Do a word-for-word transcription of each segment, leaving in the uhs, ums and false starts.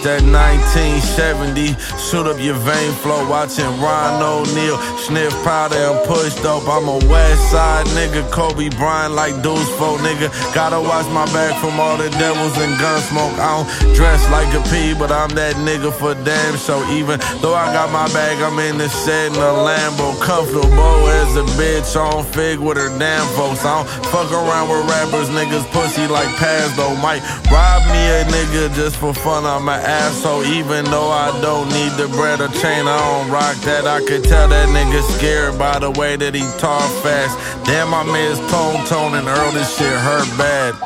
that nineteen seventy. Shoot up your vein flow, watching Ron O'Neal sniff powder and push dope. I'm a West Side nigga, Kobe Bryant like Deuce Folk nigga. Gotta watch my back from all the devils and gun smoke. I don't dress like a P, but I'm that nigga for damn. So even though I got my bag, I'm in the set in a Lambo. Comfortable as a bitch on fig with her damn folks. I don't fuck around with rappers, niggas pussy like Paz though. Might rob me a nigga just for fun, I'm an asshole. Even though I don't need the bread or chain, I don't rock that. I could tell that nigga scared by the way that he talk fast. Damn, I miss Tone Tone and Earl, this shit hurt bad.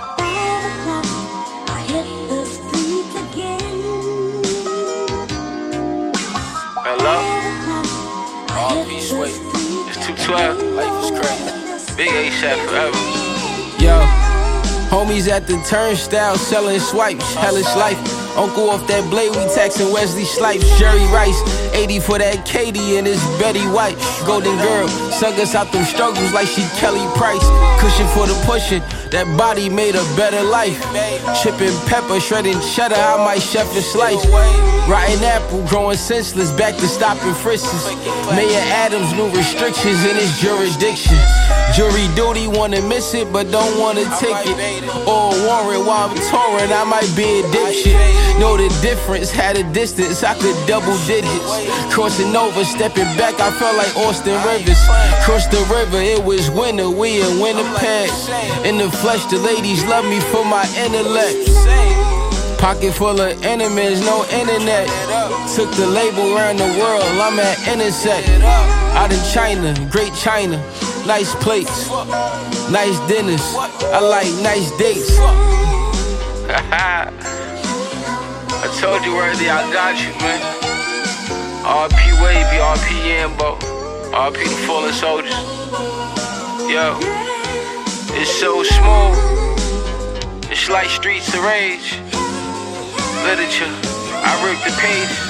Hello? All peace, wait. It's two twelve, life is crazy. Big A$AP forever. Yo, homies at the turnstile selling swipes, hellish life. Uncle off that blade, we taxing Wesley Snipes. Jerry Rice, eighty for that Katie and it's Betty White. Golden girl, sung us out them struggles like she Kelly Price. Cushion for the pushing, that body made a better life. Chipping pepper, shredding cheddar, I might chef a slice. Rotten apple, growing senseless, back to stopping frisks. Mayor Adams, new restrictions in his jurisdiction. Jury duty, wanna miss it, but don't wanna take it. Or warrant while I'm touring, I might be a dipshit. Know the difference, had a distance, I could double digits. Crossing over, stepping back, I felt like Austin Rivers. Crossed the river, it was winter, we in Winnipeg. In the flesh, the ladies love me for my intellect. Pocket full of enemies, no internet. Took the label around the world, I'm at Intersect. Out in China, Great China, nice plates, nice dinners, I like nice dates. I told you, Worthy, I got you, man. R P Wavy, R P Yambo, R P the fallen soldiers. Yo, it's so smooth. It's like Streets of Rage. Literature, I ripped the pages.